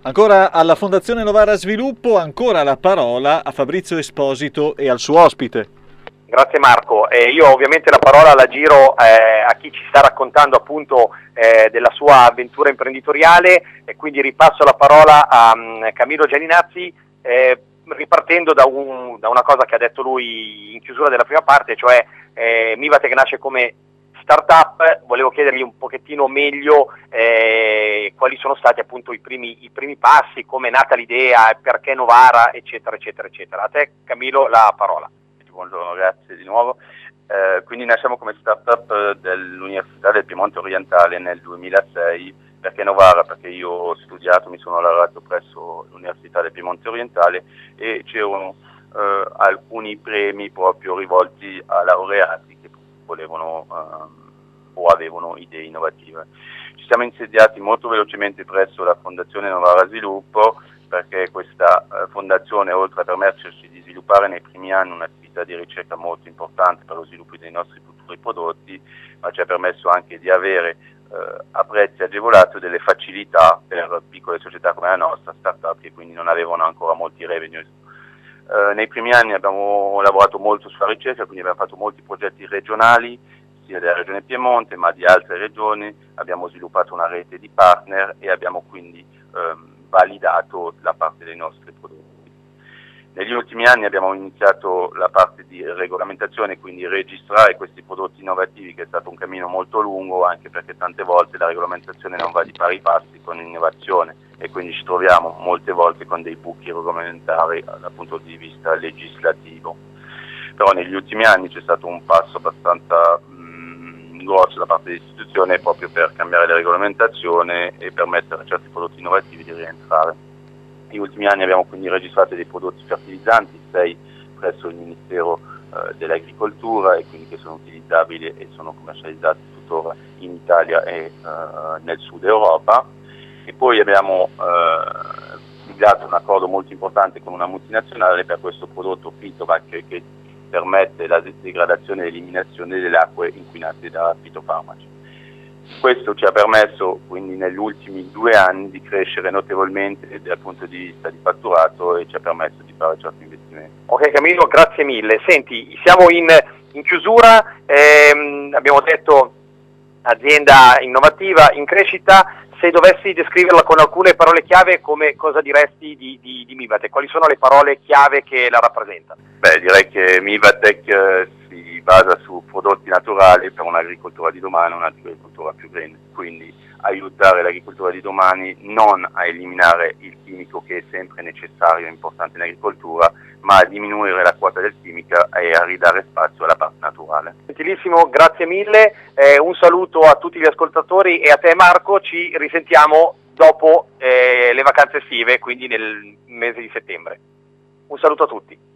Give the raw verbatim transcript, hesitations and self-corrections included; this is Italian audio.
Ancora alla Fondazione Novara Sviluppo, ancora la parola a Fabrizio Esposito e al suo ospite. Grazie Marco, eh, io ovviamente la parola la giro eh, a chi ci sta raccontando appunto eh, della sua avventura imprenditoriale e quindi ripasso la parola a um, Camillo Gianinazzi eh, ripartendo da, un, da una cosa che ha detto lui in chiusura della prima parte, cioè eh, Mivatec nasce come startup. Volevo chiedergli un pochettino meglio eh, quali sono stati appunto i primi, i primi passi, come è nata l'idea, perché Novara, eccetera, eccetera, eccetera. A te Camillo la parola. Buongiorno, grazie di nuovo. Eh, quindi nasciamo come startup dell'Università del Piemonte Orientale nel duemilasei. Perché Novara? Perché io ho studiato, mi sono laureato presso l'Università del Piemonte Orientale e c'erano eh, alcuni premi proprio rivolti a laureati che volevano eh, o avevano idee innovative. Ci siamo insediati molto velocemente presso la Fondazione Novara Sviluppo, perché questa eh, fondazione, oltre a permetterci di sviluppare nei primi anni un'attività di ricerca molto importante per lo sviluppo dei nostri futuri prodotti, ma ci ha permesso anche di avere eh, a prezzi agevolati delle facilità per piccole società come la nostra, start-up, che quindi non avevano ancora molti revenue. Eh, nei primi anni abbiamo lavorato molto sulla ricerca, quindi abbiamo fatto molti progetti regionali, sia della regione Piemonte ma di altre regioni, abbiamo sviluppato una rete di partner e abbiamo quindi ehm, validato la parte dei nostri prodotti. Negli ultimi anni abbiamo iniziato la parte di regolamentazione, quindi registrare questi prodotti innovativi, che è stato un cammino molto lungo, anche perché tante volte la regolamentazione non va di pari passi con l'innovazione e quindi ci troviamo molte volte con dei buchi regolamentari dal punto di vista legislativo. Però negli ultimi anni c'è stato un passo abbastanza mh, grosso da parte dell'istituzione proprio per cambiare la regolamentazione e permettere a certi prodotti innovativi di rientrare. Negli ultimi anni abbiamo quindi registrato dei prodotti fertilizzanti, sei presso il Ministero eh, dell'Agricoltura, e quindi che sono utilizzabili e sono commercializzati tuttora in Italia e eh, nel sud Europa. E poi abbiamo eh, siglato un accordo molto importante con una multinazionale per questo prodotto Fitovac, che permette la degradazione e eliminazione delle acque inquinate da fitofarmaci. Questo ci ha permesso quindi negli ultimi due anni di crescere notevolmente dal punto di vista di fatturato e ci ha permesso di fare certi investimenti. Ok Camillo, grazie mille. Senti, siamo in, in chiusura, ehm, abbiamo detto azienda innovativa, in crescita. Se dovessi descriverla con alcune parole chiave, come cosa diresti di, di, di Mivatec? Quali sono le parole chiave che la rappresentano? Beh, direi che Mivatec eh, si basa su prodotti naturali per un'agricoltura di domani, un'agricoltura più green, quindi aiutare l'agricoltura di domani non a eliminare il chimico, che è sempre necessario e importante in agricoltura, ma a diminuire la quota del chimica e a ridare spazio alla parte naturale. Gentilissimo, grazie mille, eh, un saluto a tutti gli ascoltatori e a te Marco, ci risentiamo dopo eh, le vacanze estive, quindi nel mese di settembre. Un saluto a tutti.